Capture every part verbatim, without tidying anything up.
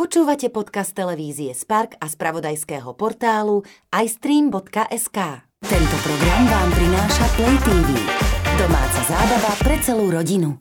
Počúvate podcast televízie Spark a spravodajského portálu i stream bodka es ká. Tento program vám prináša Play té vé. Domáca zábava pre celú rodinu.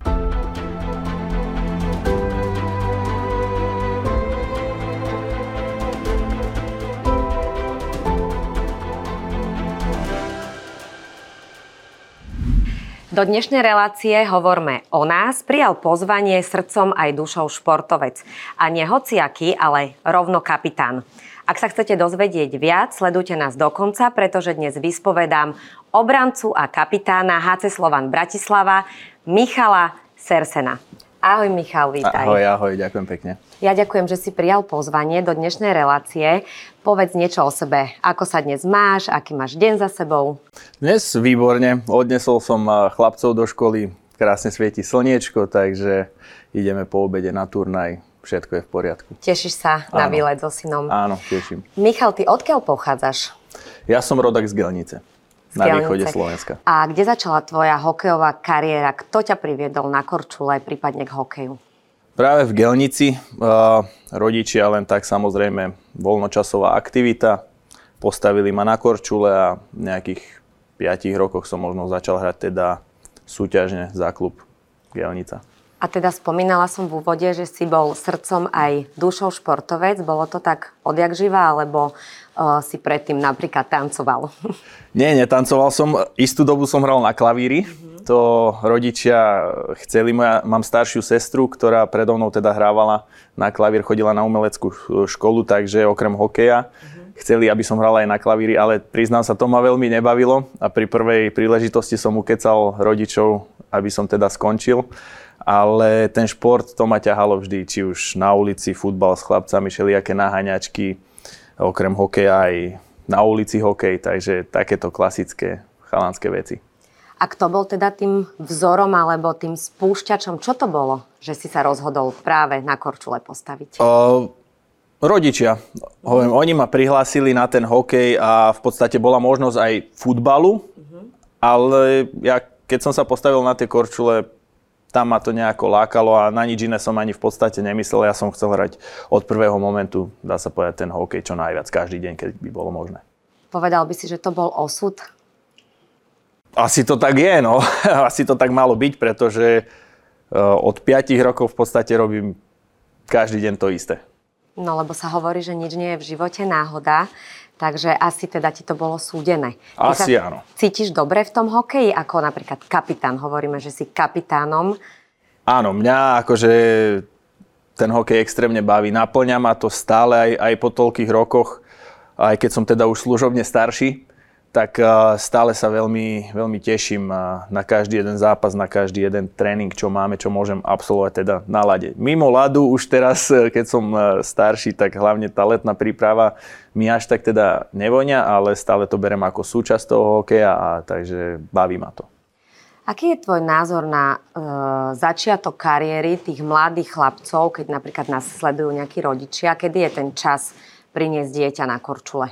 Do dnešnej relácie Hovorme o nás prijal pozvanie srdcom aj dušou športovec. A nie hociaký, ale rovno kapitán. Ak sa chcete dozvedieť viac, sledujte nás do konca, pretože dnes vyspovedám obrancu a kapitána há cé Slovan Bratislava Michala Sersena. Ahoj Michal, vítaj. Ahoj, ahoj, ďakujem pekne. Ja ďakujem, že si prijal pozvanie do dnešnej relácie. Povedz niečo o sebe. Ako sa dnes máš? Aký máš deň za sebou? Dnes výborne. Odnesol som chlapcov do školy. Krásne svieti slniečko, takže ideme po obede na turnaj. Všetko je v poriadku. Tešíš sa na výlet so synom? Áno, teším. Michal, ty odkiaľ pochádzaš? Ja som rodak z Gelnice. Na východe Slovenska. A kde začala tvoja hokejová kariéra? Kto ťa priviedol na Korčule, prípadne k hokeju? Práve v Gelnici. Uh, rodičia len tak, samozrejme, voľnočasová aktivita. Postavili ma na Korčule a v nejakých piatich rokoch som možno začal hrať teda súťažne za klub Gelnica. A teda spomínala som v úvode, že si bol srdcom aj dušou športovec. Bolo to tak odjak živá, alebo uh, si predtým napríklad tancoval? Nie, netancoval som. Istú dobu som hral na klavíri. Mm-hmm. To rodičia chceli. Moja, mám staršiu sestru, ktorá predo mnou teda hrávala na klavír, chodila na umeleckú školu, takže okrem hokeja mm-hmm. chceli, aby som hral aj na klavíri, ale priznám sa, to ma veľmi nebavilo a pri prvej príležitosti som ukecal rodičov, aby som teda skončil. Ale ten šport, to ma ťahalo vždy, či už na ulici, futbal s chlapcami, všelijaké naháňačky, okrem hokeja aj na ulici hokej, takže takéto klasické chalanské veci. A kto bol teda tým vzorom alebo tým spúšťačom? Čo to bolo, že si sa rozhodol práve na Korčule postaviť? Uh, rodičia. Hoviem, oni ma prihlásili na ten hokej a v podstate bola možnosť aj futbalu, uh-huh. ale ja, keď som sa postavil na tie Korčule, tam ma to nejako lákalo a na nič iné som ani v podstate nemyslel. Ja som chcel hrať od prvého momentu, dá sa povedať, ten hokej čo najviac, každý deň, keď by bolo možné. Povedal by si, že to bol osud? Asi to tak je, no. Asi to tak malo byť, pretože od piatich rokov v podstate robím každý deň to isté. No, lebo sa hovorí, že nič nie je v živote náhoda. Takže asi teda ti to bolo súdené. Ty asi áno. Cítiš dobre v tom hokeji, ako napríklad kapitán? Hovoríme, že si kapitánom. Áno, mňa akože ten hokej extrémne baví. Naplňa ma to stále aj, aj po toľkých rokoch. Aj keď som teda už služobne starší, tak stále sa veľmi, veľmi teším na každý jeden zápas, na každý jeden tréning, čo máme, čo môžem absolvovať teda na ľade. Mimo ľadu už teraz, keď som starší, tak hlavne tá letná príprava mi až tak teda nevonia, ale stále to berem ako súčasť toho hokeja a takže baví ma to. Aký je tvoj názor na e, začiatok kariéry tých mladých chlapcov, keď napríklad nás sledujú nejakí rodičia, kedy je ten čas priniesť dieťa na Korčule?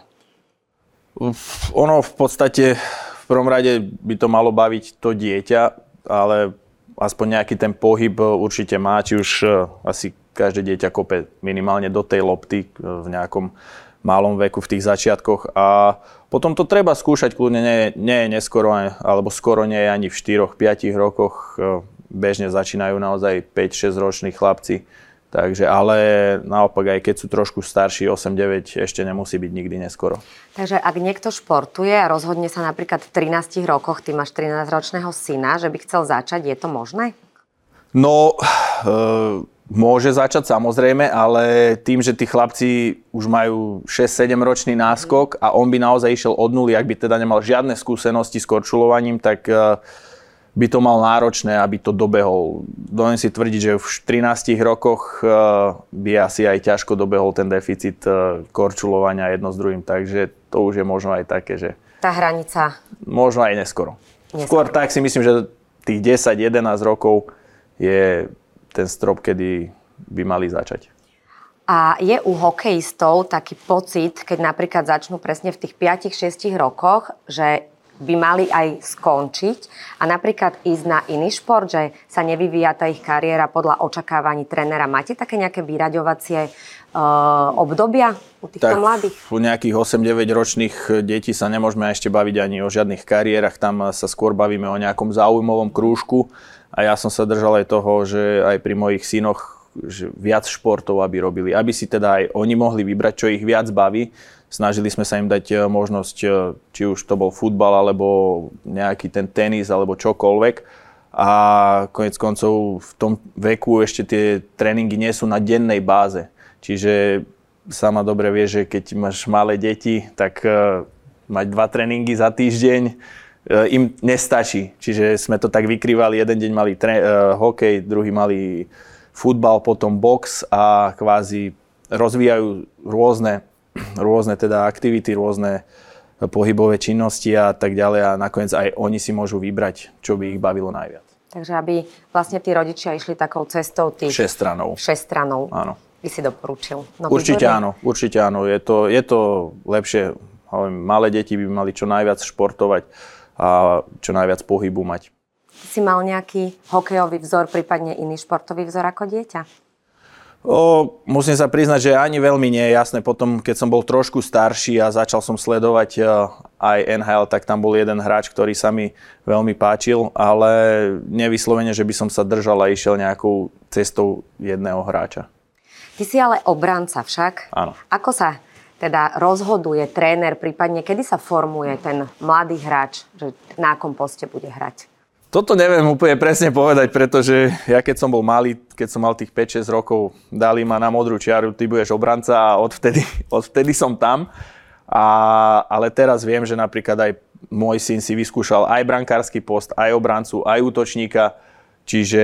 Ono v podstate v prvom rade by to malo baviť to dieťa, ale aspoň nejaký ten pohyb určite má, či už asi každé dieťa kope minimálne do tej lopty v nejakom malom veku v tých začiatkoch a potom to treba skúšať, kľudne nie, nie je neskoro, alebo skoro nie je ani v štyroch päť rokoch, bežne začínajú naozaj päť šesť roční chlapci. Takže, ale naopak, aj keď sú trošku starší, osem deväť, ešte nemusí byť nikdy neskoro. Takže ak niekto športuje a rozhodne sa napríklad v trinástich rokoch, ty máš trinásťročného syna, že by chcel začať, je to možné? No, e, môže začať samozrejme, ale tým, že tí chlapci už majú šesť sedem ročný náskok a on by naozaj išiel od nuly, ak by teda nemal žiadne skúsenosti s korčulovaním, tak e, by to mal náročné, aby to dobehol. Dovolím si tvrdiť, že v trinástich rokoch by asi aj ťažko dobehol ten deficit korčulovania jedno s druhým, takže to už je možno aj také, že... Tá hranica... Možno aj neskoro. neskoro. Skôr tak si myslím, že tých desať jedenásť rokov je ten strop, kedy by mali začať. A je u hokejistov taký pocit, keď napríklad začnú presne v tých päť šesť rokoch, že by mali aj skončiť a napríklad ísť na iný šport, že sa nevyvíja tá ich kariéra podľa očakávaní trénera. Máte také nejaké vyraďovacie uh, obdobia u týchto tak mladých? U nejakých osem deväť ročných detí sa nemôžeme ešte baviť ani o žiadnych kariérach. Tam sa skôr bavíme o nejakom záujmovom krúžku. A ja som sa držal aj toho, že aj pri mojich synoch že viac športov, aby robili. Aby si teda aj oni mohli vybrať, čo ich viac baví. Snažili sme sa im dať možnosť, či už to bol futbal, alebo nejaký ten tenis, alebo čokoľvek. A koniec koncov v tom veku ešte tie tréningy nie sú na dennej báze. Čiže sama dobre vie, že keď máš malé deti, tak mať dva tréningy za týždeň im nestačí. Čiže sme to tak vykrývali. Jeden deň mali tre- hokej, druhý mali futbal, potom box a kvázi rozvíjajú rôzne rôzne teda aktivity, rôzne pohybové činnosti a tak ďalej a nakoniec aj oni si môžu vybrať, čo by ich bavilo najviac. Takže aby vlastne tí rodičia išli takou cestou tých... Šestranou. Šestranou. Áno. By si doporučil. No, určite výborné. áno, určite áno. Je to, je to lepšie. Malé deti by mali čo najviac športovať a čo najviac pohybu mať. Si mal nejaký hokejový vzor, prípadne iný športový vzor ako dieťa? O, musím sa priznať, že ani veľmi nie je jasné. Potom, keď som bol trošku starší a začal som sledovať aj en há el, tak tam bol jeden hráč, ktorý sa mi veľmi páčil, ale nevyslovene, že by som sa držal a išiel nejakou cestou jedného hráča. Ty si ale obranca však. Áno. Ako sa teda rozhoduje tréner, prípadne kedy sa formuje ten mladý hráč, že na akom poste bude hrať? Toto neviem úplne presne povedať, pretože ja keď som bol malý, keď som mal tých päť šesť rokov, dali ma na modrú čiaru, ty budeš obranca a odvtedy, odvtedy som tam. A, ale teraz viem, že napríklad aj môj syn si vyskúšal aj brankársky post, aj obrancu, aj útočníka. Čiže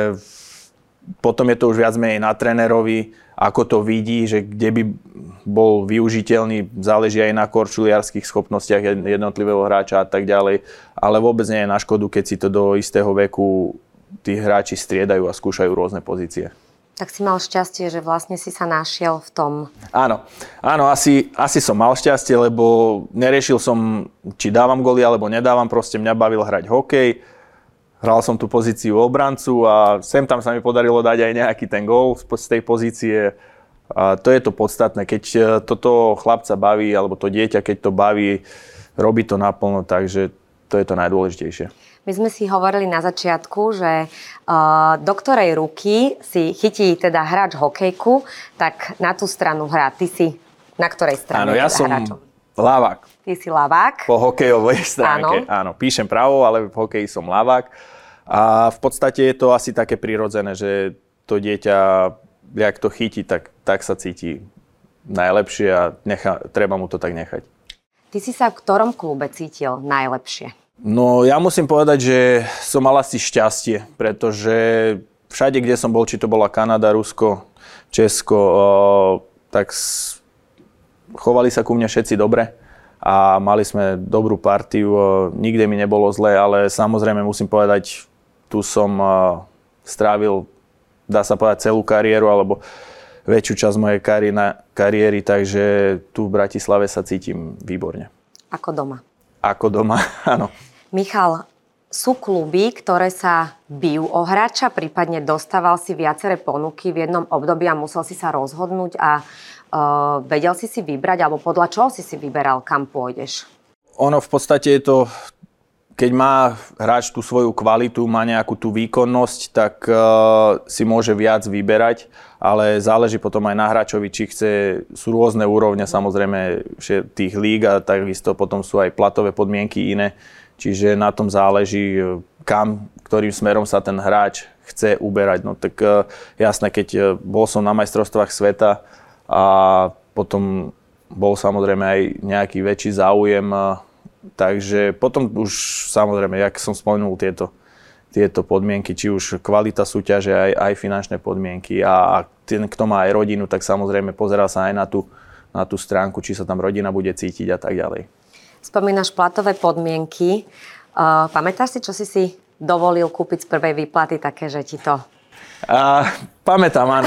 potom je to už viac menej na trénerovi, ako to vidí, že kde by bol využiteľný, záleží aj na korčuliarských schopnostiach jednotlivého hráča a tak ďalej. Ale vôbec nie je na škodu, keď si to do istého veku tí hráči striedajú a skúšajú rôzne pozície. Tak si mal šťastie, že vlastne si sa našiel v tom. Áno, áno asi, asi som mal šťastie, lebo neriešil som, či dávam góly alebo nedávam, proste mňa bavil hrať hokej. Hral som tú pozíciu obrancu a sem tam sa mi podarilo dať aj nejaký ten gól z tej pozície. A to je to podstatné. Keď toto chlapca baví, alebo to dieťa, keď to baví, robí to naplno, takže to je to najdôležitejšie. My sme si hovorili na začiatku, že uh, do ktorej ruky si chytí teda hráč hokejku, tak na tú stranu hrá. Ty si na ktorej strane? Áno, ja teda som hráčom? ľavák. Ty si ľavák. Po hokejovej stránke. Áno. Áno, píšem pravo, ale v hokeji som ľavák. A v podstate je to asi také prirodzené, že to dieťa, jak to chytí, tak, tak sa cíti najlepšie a nechá, treba mu to tak nechať. Ty si sa v ktorom klube cítil najlepšie? No ja musím povedať, že som mal asi šťastie, pretože všade, kde som bol, či to bola Kanada, Rusko, Česko, tak chovali sa ku mne všetci dobre a mali sme dobrú partiu, nikde mi nebolo zle, ale samozrejme musím povedať, tu som strávil, dá sa povedať, celú kariéru alebo väčšiu časť mojej kariéry, takže tu v Bratislave sa cítim výborne. Ako doma? Ako doma, áno. Michal, sú kluby, ktoré sa bijú o hráča, prípadne dostával si viaceré ponuky v jednom období a musel si sa rozhodnúť a uh, vedel si si vybrať, alebo podľa čoho si si vyberal, kam pôjdeš? Ono v podstate je to, keď má hráč tú svoju kvalitu, má nejakú tú výkonnosť, tak uh, si môže viac vyberať, ale záleží potom aj na hráčovi, či chce, sú rôzne úrovne samozrejme tých líg a takisto potom sú aj platové podmienky iné, čiže na tom záleží, kam, ktorým smerom sa ten hráč chce uberať. No tak uh, jasné, keď uh, bol som na majstrovstvách sveta a potom bol samozrejme aj nejaký väčší záujem, uh, takže potom už samozrejme, jak som spomenul tieto, tieto podmienky, či už kvalita súťaže, aj, aj finančné podmienky a, a ten, kto má aj rodinu, tak samozrejme pozerá sa aj na tú, na tú stránku, či sa tam rodina bude cítiť a tak ďalej. Spomínaš platové podmienky. Uh, pamätáš si, čo si si dovolil kúpiť z prvej výplaty také, že ti to... Uh, pamätám, áno.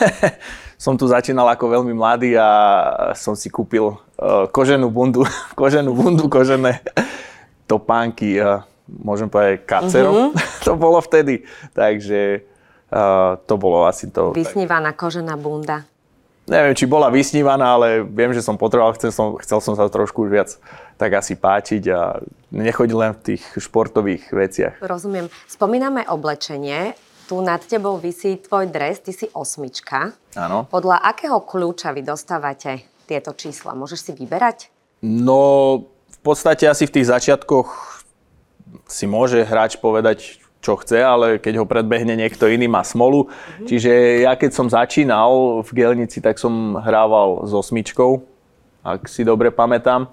Som tu začínal ako veľmi mladý a som si kúpil uh, koženú bundu, koženú bundu, kožené topánky, uh, môžem povedať, kacero. Mm-hmm. To bolo vtedy. Takže uh, to bolo asi to. Vysnívaná kožená bunda. Neviem, či bola vysnívaná, ale viem, že som potreboval, chcel som, chcel som sa trošku už viac tak asi páčiť a nechodiť len v tých športových veciach. Rozumiem. Spomíname oblečenie. Tu nad tebou visí tvoj dres, ty si osmička. Áno. Podľa akého kľúča vy dostávate tieto čísla? Môžeš si vyberať? No, v podstate asi v tých začiatkoch si môže hráč povedať, čo chce, ale keď ho predbehne niekto iný, má smolu. Mm-hmm. Čiže ja keď som začínal v Gelnici, tak som hrával s osmičkou, ak si dobre pamätám.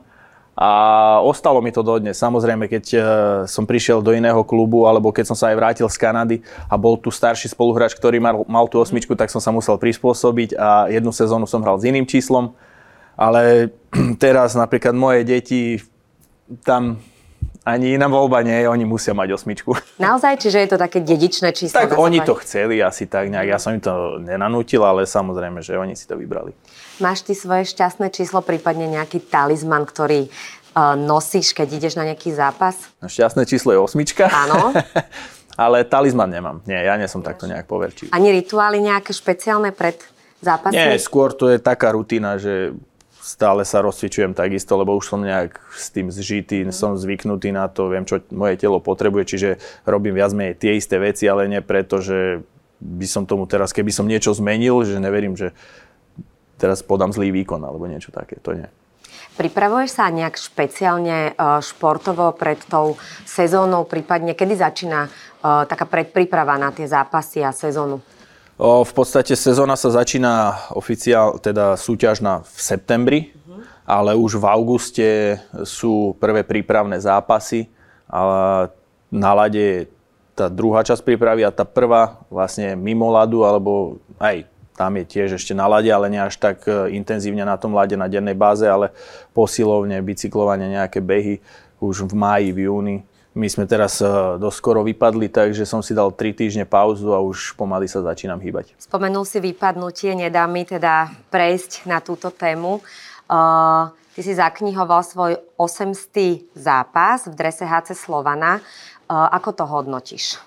A ostalo mi to dodnes. Samozrejme, keď som prišiel do iného klubu, alebo keď som sa aj vrátil z Kanady a bol tu starší spoluhráč, ktorý mal, mal tú osmičku, tak som sa musel prispôsobiť a jednu sezónu som hral s iným číslom. Ale teraz napríklad moje deti, tam ani iná voľba nie je, oni musia mať osmičku. Naozaj? Čiže je to také dedičné číslo? Tak oni to chceli asi tak nejak. Ja som im to nenanútil, ale samozrejme, že oni si to vybrali. Máš ty svoje šťastné číslo, prípadne nejaký talizman, ktorý uh, nosíš, keď ideš na nejaký zápas? No, šťastné číslo je osmička. Áno. Ale talizman nemám. Nie, ja nie som takto nejak poverčivý. Ani rituály nejaké špeciálne pred zápasom? Nie, skôr to je taká rutina, že stále sa rozcvičujem takisto, lebo už som nejak s tým zžitý, mm. som zvyknutý na to, viem, čo moje telo potrebuje, čiže robím viac menej tie isté veci, ale nie preto, že by som tomu teraz, keby som niečo zmenil, že neverím, že teraz podám zlý výkon alebo niečo také, to nie. Pripravuješ sa nejak špeciálne športovo pred tou sezónou, prípadne kedy začína taká predpríprava na tie zápasy a sezónu? O, v podstate sezóna sa začína oficiálne, teda súťažná v septembri, uh-huh. ale už v auguste sú prvé prípravné zápasy a na ľade je tá druhá časť prípravy a tá prvá vlastne mimo ľadu, alebo aj tam je tiež ešte na ľade, ale nie až tak intenzívne na tom ľade na dennej báze, ale posilovne, bicyklovanie, nejaké behy už v máji, v júni. My sme teraz dosť skoro vypadli, takže som si dal tri týždne pauzu a už pomaly sa začínam hýbať. Spomenul si vypadnutie, nedá mi teda prejsť na túto tému. Uh, ty si zaknihoval svoj osemstý zápas v drese há cé Slovana. Uh, ako to hodnotíš?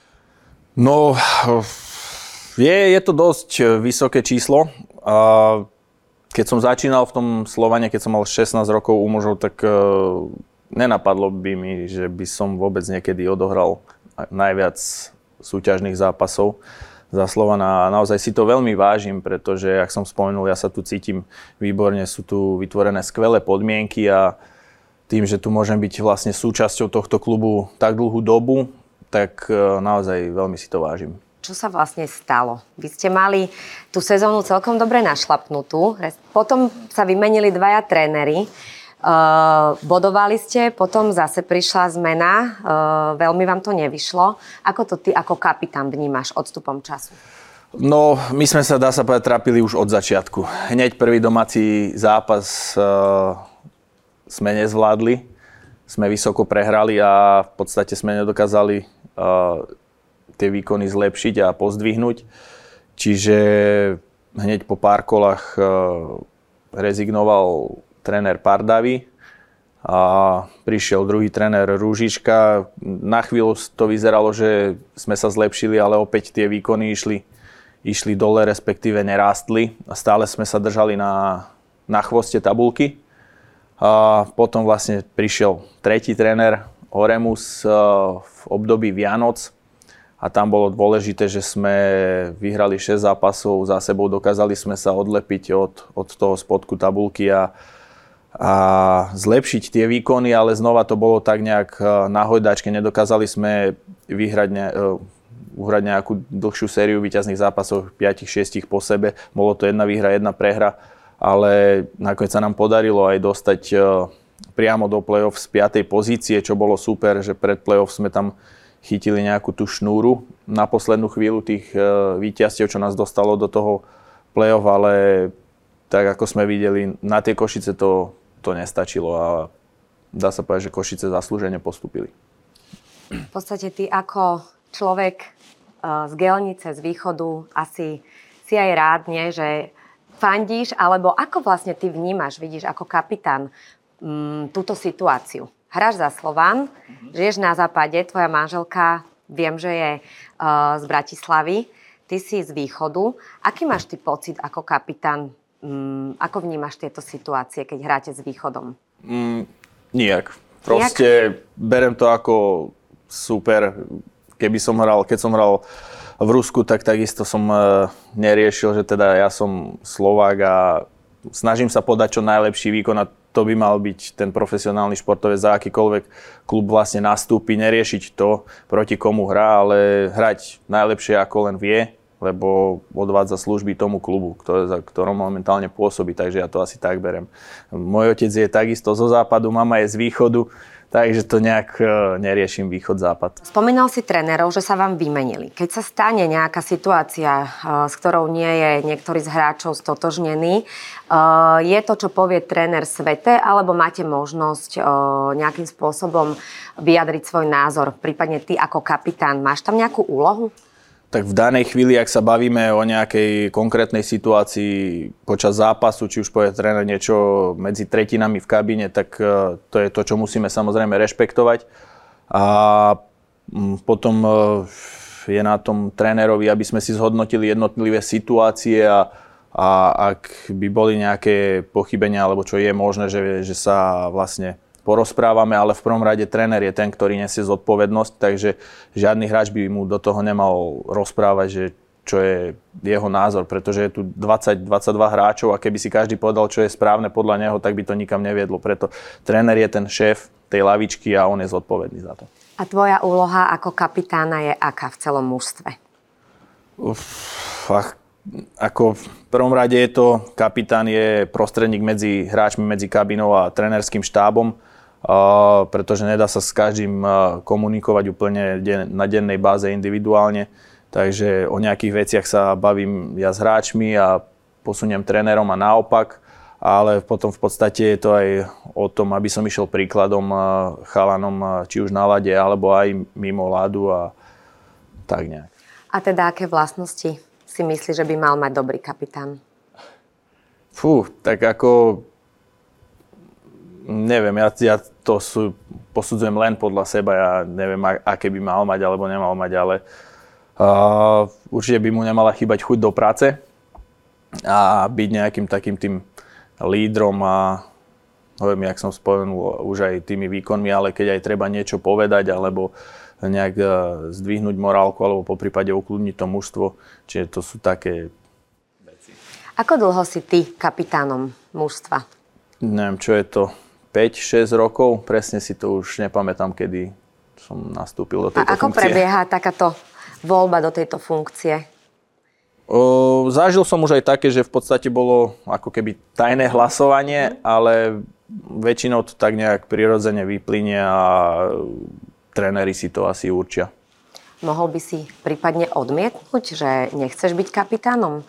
No... Je, je to dosť vysoké číslo. Keď som začínal v tom Slovane, keď som mal šestnásť rokov u mužov, tak nenapadlo by mi, že by som vôbec niekedy odohral najviac súťažných zápasov za Slovana. A naozaj si to veľmi vážim, pretože, jak som spomenul, ja sa tu cítim výborne, sú tu vytvorené skvelé podmienky a tým, že tu môžem byť vlastne súčasťou tohto klubu tak dlhú dobu, tak naozaj veľmi si to vážim. Čo sa vlastne stalo? Vy ste mali tú sezónu celkom dobre našlapnutú. Potom sa vymenili dvaja tréneri. Uh, bodovali ste, potom zase prišla zmena. Uh, veľmi vám to nevyšlo. Ako to ty ako kapitán vnímaš odstupom času? No, my sme sa, dá sa povedať, trápili už od začiatku. Hneď prvý domáci zápas uh, sme nezvládli. Sme vysoko prehrali a v podstate sme nedokázali uh, tie výkony zlepšiť a pozdvihnúť. Čiže hneď po pár kolách rezignoval tréner Pardavy a prišiel druhý tréner Rúžička. Na chvíľu to vyzeralo, že sme sa zlepšili, ale opäť tie výkony išli, išli dole, respektíve nerástli. A stále sme sa držali na, na chvoste tabulky. A potom vlastne prišiel tretí tréner Oremus v období Vianoc. A tam bolo dôležité, že sme vyhrali šesť zápasov za sebou, dokázali sme sa odlepiť od, od toho spodku tabulky a, a zlepšiť tie výkony, ale znova to bolo tak nejak na hojdačke, nedokázali sme vyhrať ne, uhrať nejakú dlhšiu sériu víťazných zápasov, päť šesť po sebe. Bolo to jedna výhra, jedna prehra, ale nakoniec sa nám podarilo aj dostať priamo do play-off z piatej pozície, čo bolo super, že pred play-off sme tam chytili nejakú tú šnúru na poslednú chvíľu tých víťazstiev, čo nás dostalo do toho play-off, ale tak ako sme videli, na tie Košice to, to nestačilo a dá sa povedať, že Košice zaslúžene postúpili. V podstate ty ako človek z Gelnice, z východu, asi si aj rád, nie, že fandíš, alebo ako vlastne ty vnímaš, vidíš ako kapitán m, túto situáciu? hráš za Slovan, žiješ na západe, tvoja manželka, viem, že je uh, z Bratislavy, ty si z východu. Aký máš ty pocit ako kapitán? Um, ako vnímaš tieto situácie, keď hráte s východom? Mm, nijak. Proste nijak? Berem to ako super. Keby som hral, keď som hral v Rusku, tak takisto som uh, neriešil, že teda ja som Slovák a snažím sa podať čo najlepší výkon a to by mal byť ten profesionálny športovec za akýkoľvek klub vlastne nastúpi, neriešiť to, proti komu hrá, ale hrať najlepšie ako len vie, lebo odvádza služby tomu klubu, ktoré, za ktorom momentálne pôsobí, takže ja to asi tak berem. Môj otec je takisto zo západu, mama je z východu, takže to nejak neriešim východ-západ. Spomínal si trénerov, že sa vám vymenili. Keď sa stane nejaká situácia, s ktorou nie je niektorý z hráčov stotožnený, je to, čo povie tréner svete, alebo máte možnosť nejakým spôsobom vyjadriť svoj názor? Prípadne ty ako kapitán, máš tam nejakú úlohu? Tak v danej chvíli, ak sa bavíme o nejakej konkrétnej situácii počas zápasu, či už povie tréner niečo medzi tretinami v kabíne, tak to je to, čo musíme samozrejme rešpektovať. A potom je na tom trénerovi, aby sme si zhodnotili jednotlivé situácie a, a ak by boli nejaké pochybenia, alebo čo je možné, že, že sa vlastne porozprávame, ale v prvom rade tréner je ten, ktorý nesie zodpovednosť, takže žiadny hráč by mu do toho nemal rozprávať, že čo je jeho názor, pretože je tu dvadsať dvadsaťdva hráčov a keby si každý povedal, čo je správne podľa neho, tak by to nikam neviedlo. Preto tréner je ten šéf tej lavičky a on je zodpovedný za to. A tvoja úloha ako kapitána je aká v celom mužstve? Uf, ach, ako v prvom rade je to, kapitán je prostredník medzi hráčmi, medzi kabinou a trénerským štábom. Uh, pretože nedá sa s každým uh, komunikovať úplne den, na dennej báze individuálne. Takže o nejakých veciach sa bavím ja s hráčmi a posuniem trénerom a naopak. Ale potom v podstate je to aj o tom, aby som išiel príkladom uh, chalanom, uh, či už na ľade, alebo aj mimo ľadu a tak nejak. A teda aké vlastnosti si myslíš, že by mal mať dobrý kapitán? Fú, tak ako... Neviem, ja, ja to sú, posudzujem len podľa seba, ja neviem, aké by mal mať alebo nemal mať, ale uh, určite by mu nemala chýbať chuť do práce a byť nejakým takým tým lídrom a hovorím, jak som spomenul, už aj tými výkonmi, ale keď aj treba niečo povedať alebo nejak uh, zdvihnúť morálku alebo poprípade ukludniť to mužstvo, čiže to sú také veci. Ako dlho si ty kapitánom mužstva? Neviem, čo je to. päť šesť rokov, presne si to už nepamätám, kedy som nastúpil do tejto funkcie. A ako funkcie. Prebieha takáto voľba do tejto funkcie? O, zažil som už aj také, že v podstate bolo ako keby tajné hlasovanie, mm. ale väčšinou to tak nejak prirodzene vyplynie a tréneri si to asi určia. Mohol by si prípadne odmietnúť, že nechceš byť kapitánom?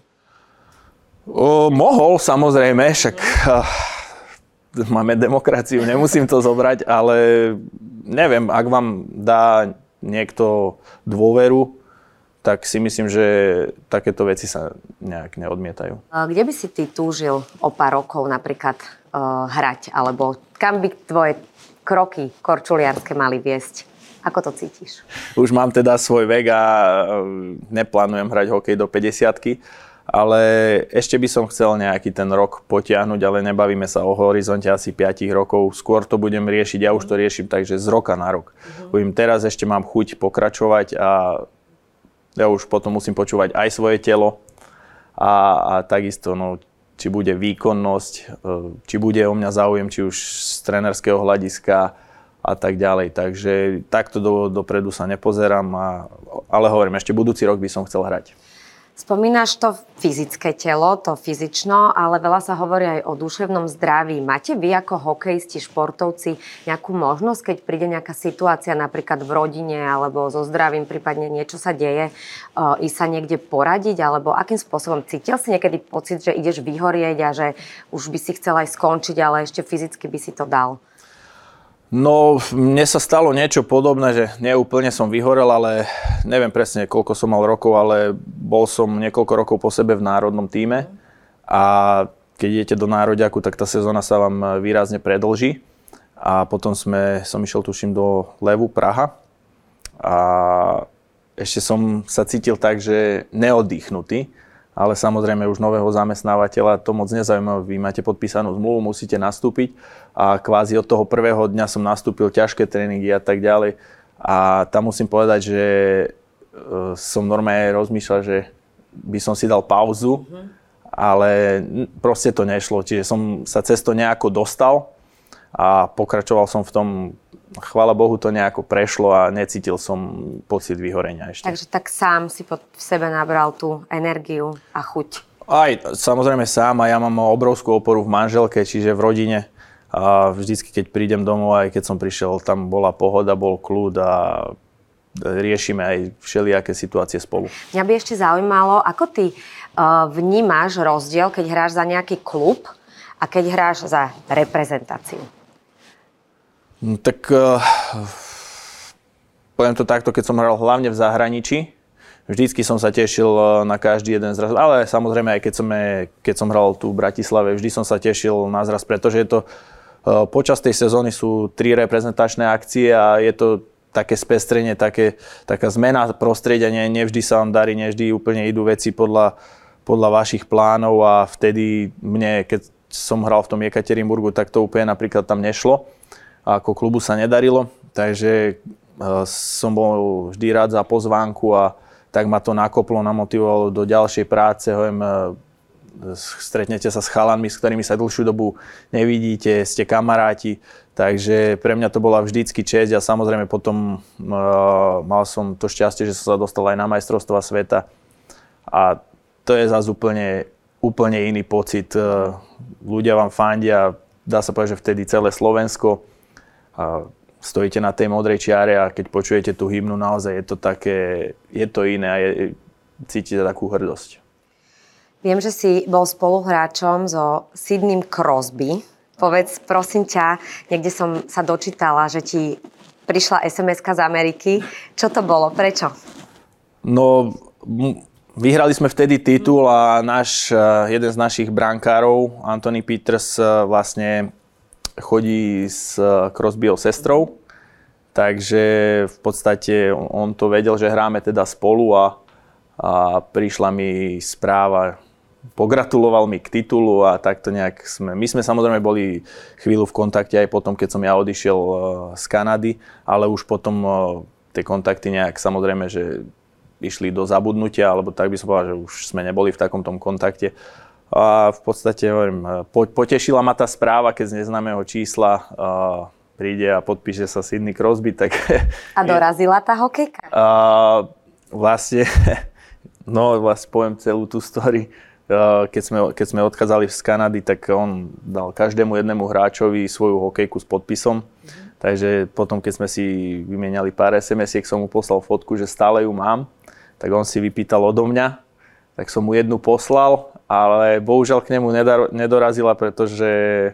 O, mohol, samozrejme, však... Mm. Máme demokraciu, nemusím to zobrať, ale neviem, ak vám dá niekto dôveru, tak si myslím, že takéto veci sa nejak neodmietajú. Kde by si ty túžil o pár rokov napríklad uh, hrať, alebo kam by tvoje kroky korčuliarske mali viesť? Ako to cítiš? Už mám teda svoj vek a neplánujem hrať hokej do päťdesiatky. Ale ešte by som chcel nejaký ten rok potiahnuť, ale nebavíme sa o horizonte asi päť rokov. Skôr to budem riešiť, ja už to riešim, takže z roka na rok. Uh-huh. Teraz ešte mám chuť pokračovať a ja už potom musím počúvať aj svoje telo a, a takisto, no, či bude výkonnosť, či bude o mňa záujem, či už z trénerského hľadiska a tak ďalej. Takže takto do, dopredu sa nepozerám, a, ale hovorím, ešte budúci rok by som chcel hrať. Spomínaš to fyzické telo, to fyzično, ale veľa sa hovorí aj o duševnom zdraví. Máte vy ako hokejisti, športovci nejakú možnosť, keď príde nejaká situácia napríklad v rodine alebo so zdravím, prípadne niečo sa deje, uh, ísť sa niekde poradiť, alebo akým spôsobom cítil si niekedy pocit, že ideš vyhorieť a že už by si chcel aj skončiť, ale ešte fyzicky by si to dal? No, mne sa stalo niečo podobné, že neúplne som vyhorel, ale neviem presne, koľko som mal rokov, ale bol som niekoľko rokov po sebe v národnom tíme a keď idete do nároďaku, tak tá sezóna sa vám výrazne predĺží a potom sme, som išiel tuším do Levu Praha a ešte som sa cítil tak, že neoddychnutý, ale samozrejme už nového zamestnávateľa to moc nezaujíma. Vy máte podpísanú zmluvu, musíte nastúpiť a kvázi od toho prvého dňa som nastúpil ťažké tréningy a tak ďalej. A tam musím povedať, že som normálne rozmýšľal, že by som si dal pauzu, mm-hmm. ale proste to nešlo. Čiže som sa cez to nejako dostal a pokračoval som v tom. Chvála Bohu, to nejako prešlo a necítil som pocit vyhorenia ešte. Takže tak sám si pod sebe nabral tú energiu a chuť. Aj samozrejme sám a ja mám obrovskú oporu v manželke, čiže v rodine. A vždycky, keď prídem domov, aj keď som prišiel, tam bola pohoda, bol kľud a riešime aj všelijaké situácie spolu. Mňa by ešte zaujímalo, ako ty uh, vnímaš rozdiel, keď hráš za nejaký klub a keď hráš za reprezentáciu? No, tak uh, poviem to takto, keď som hral hlavne v zahraničí, vždycky som sa tešil na každý jeden zraz, ale samozrejme aj keď som, keď som hral tu v Bratislave, vždy som sa tešil na zraz, pretože je to uh, počas tej sezóny sú tri reprezentačné akcie a je to také spestrenie, také, taká zmena prostredia, nie, nevždy sa vám darí, nevždy úplne idú veci podľa, podľa vašich plánov a vtedy mne, keď som hral v tom Jekaterinburgu, tak to úplne napríklad tam nešlo. A ako klubu sa nedarilo, takže uh, som bol vždy rád za pozvánku a tak ma to nakoplo, namotivovalo do ďalšej práce. Hovorím, uh, stretnete sa s chalanmi, s ktorými sa dlhšiu dobu nevidíte, ste kamaráti, takže pre mňa to bola vždycky česť a samozrejme potom uh, mal som to šťastie, že som sa dostal aj na majstrovstvá sveta a to je zase úplne, úplne iný pocit. Uh, ľudia vám fandia, dá sa povedať, že vtedy celé Slovensko. A stojíte na tej modrej čiare a keď počujete tú hymnu, naozaj je to také, je to iné a je, cítite takú hrdosť. Viem, že si bol spoluhráčom so Sidneym Crosby. Povedz, prosím ťa, niekde som sa dočítala, že ti prišla es em eska z Ameriky. Čo to bolo? Prečo? No, vyhrali sme vtedy titul a náš, jeden z našich brankárov, Anthony Peters, vlastne chodí s Crosbyho sestrou, takže v podstate on to vedel, že hráme teda spolu a, a prišla mi správa, pogratuloval mi k titulu a takto nejak sme, my sme samozrejme boli chvíľu v kontakte aj potom, keď som ja odišiel z Kanady, ale už potom tie kontakty nejak samozrejme, že išli do zabudnutia, alebo tak by som povedal, že už sme neboli v takom tom kontakte. A v podstate, hovorím, potešila ma tá správa, keď z neznámeho čísla uh, príde a podpíše sa Sidney Crosby, tak... A dorazila tá hokejka? Uh, vlastne, no vlastne poviem celú tú story. Uh, keď, sme, keď sme odchádzali z Kanady, tak on dal každému jednému hráčovi svoju hokejku s podpisom. Mm-hmm. Takže potom, keď sme si vymieniali pár es em esiek, som mu poslal fotku, že stále ju mám. Tak on si vypýtal odo mňa, tak som mu jednu poslal, ale bohužiaľ k nemu nedorazila, pretože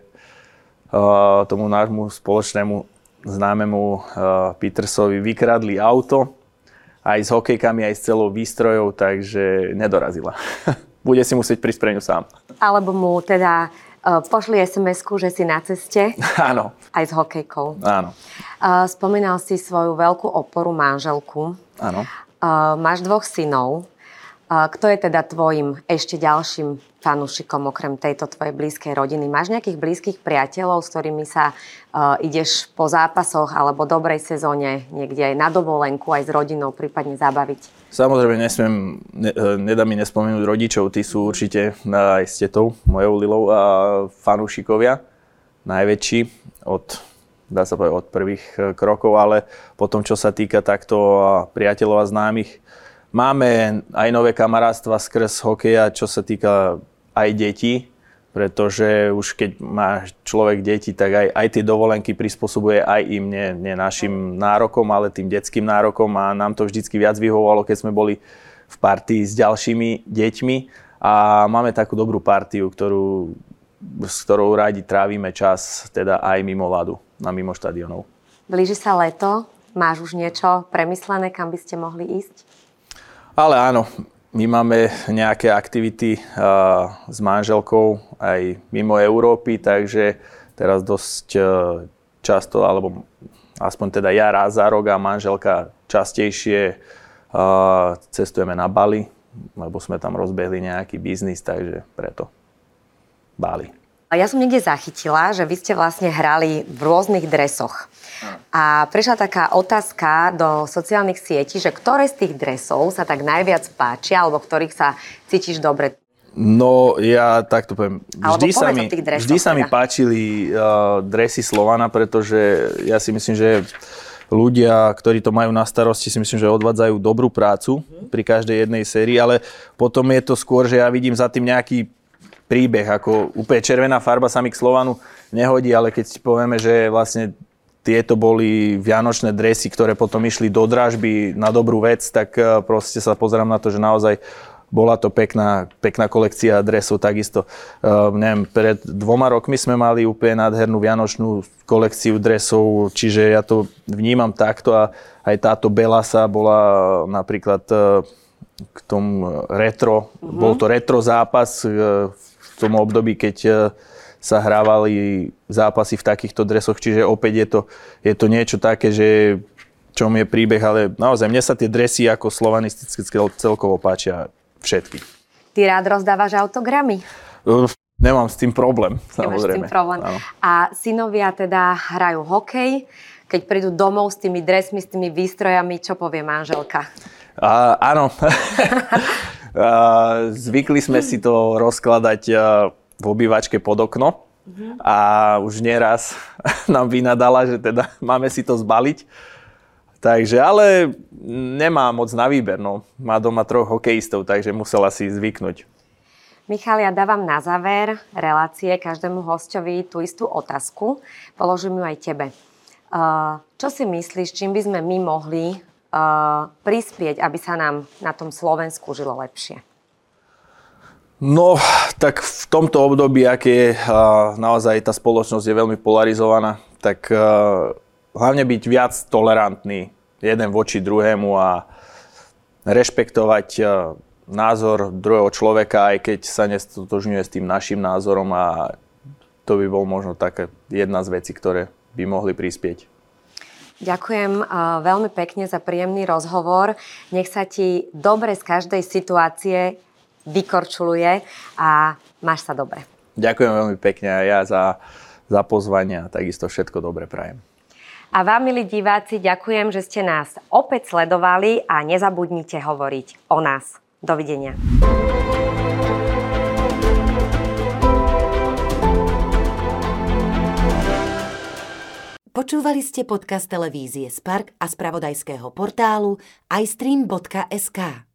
uh, tomu nášmu spoločnému známemu uh, Petersovi vykradli auto aj s hokejkami, aj s celou výstrojou, takže nedorazila. Bude si musieť prísť pre ňu sám. Alebo mu teda uh, pošli es em esku, že si na ceste. Áno. Aj s hokejkou. Áno. Uh, spomínal si svoju veľkú oporu manželku. Áno. Uh, máš dvoch synov. Kto je teda tvojim ešte ďalším fanúšikom okrem tejto tvojej blízkej rodiny? Máš nejakých blízkych priateľov, s ktorými sa uh, ideš po zápasoch alebo dobrej sezóne niekde aj na dovolenku, aj s rodinou prípadne zabaviť? Samozrejme, nesmiem, ne, nedá mi nespomenúť rodičov, tí sú určite aj s tetou, mojou Lilou, a fanúšikovia, najväčší od, dá sa povedať, od prvých krokov, ale potom, čo sa týka takto priateľov a známych, máme aj nové kamarátstva skrz hokeja, čo sa týka aj detí, pretože už keď má človek deti, tak aj, aj tie dovolenky prispôsobuje aj im, nie, nie našim nárokom, ale tým detským nárokom a nám to vždycky viac vyhovovalo, keď sme boli v partii s ďalšími deťmi a máme takú dobrú partiu, ktorú, s ktorou radi trávime čas, teda aj mimo ľadu, na mimo štadionov. Blíži sa leto, máš už niečo premyslené, kam by ste mohli ísť? Ale áno, my máme nejaké aktivity uh, s manželkou aj mimo Európy, takže teraz dosť uh, často, alebo aspoň teda ja raz za rok a manželka častejšie uh, cestujeme na Bali, lebo sme tam rozbehli nejaký biznis, takže preto Bali. Ja som niekde zachytila, že vy ste vlastne hrali v rôznych dresoch. A prišla taká otázka do sociálnych sietí, že ktoré z tých dresov sa tak najviac páčia, alebo v ktorých sa cítiš dobre? No, ja takto poviem. Vždy sa mi, dresoch, vždy sa teda. mi páčili uh, dresy Slovana, pretože ja si myslím, že ľudia, ktorí to majú na starosti, si myslím, že odvádzajú dobrú prácu pri každej jednej sérii, ale potom je to skôr, že ja vidím za tým nejaký príbeh, ako úplne červená farba sa mi k Slovanu nehodí, ale keď si povieme, že vlastne tieto boli vianočné dresy, ktoré potom išli do dražby na dobrú vec, tak proste sa pozerám na to, že naozaj bola to pekná, pekná kolekcia dresov. Takisto, uh, neviem, pred dvoma rokmi sme mali úplne nádhernú vianočnú kolekciu dresov, čiže ja to vnímam takto a aj táto Belasa bola napríklad uh, k tomu retro, mm-hmm. bol to retro zápas uh, v tom období, keď uh, sa hrávali zápasy v takýchto dresoch, čiže opäť je to, je to niečo také, že čom je príbeh, ale naozaj mne sa tie dresy ako slovanisticky celkovo páčia všetky. Ty rád rozdávaš autogramy? Uh, nemám s tým problém, Nemáš samozrejme. s tým problém. Áno. A synovia teda hrajú hokej. Keď prídu domov s tými dresmi, s tými výstrojami, čo povie manželka? Uh, áno. uh, zvykli sme si to rozkladať uh, v obývačke pod okno. Uh-huh. A už nieraz nám vynadala, že teda máme si to zbaliť. Takže, ale nemá moc na výber, no. Má doma troch hokejistov, takže musela si zvyknúť. Michal, ja dávam na záver relácie každému hosťovi tú istú otázku. Položím ju aj tebe. Uh, čo si myslíš, čím by sme my mohli uh, prispieť, aby sa nám na tom Slovensku žilo lepšie? No, tak v tomto období, aké je uh, naozaj tá spoločnosť je veľmi polarizovaná, tak uh, hlavne byť viac tolerantný jeden voči druhému a rešpektovať uh, názor druhého človeka, aj keď sa nestotožňuje s tým našim názorom, a to by bol možno taká jedna z vecí, ktoré by mohli prispieť. Ďakujem uh, veľmi pekne za príjemný rozhovor. Nech sa ti dobre z každej situácie vykorčuluje a máš sa dobre. Ďakujem veľmi pekne aj ja za, za pozvanie a takisto všetko dobre prajem. A vám, milí diváci, ďakujem, že ste nás opäť sledovali a nezabudnite hovoriť o nás. Dovidenia. Počúvali ste podcast televízie Spark a spravodajského portálu i stream bodka es ká.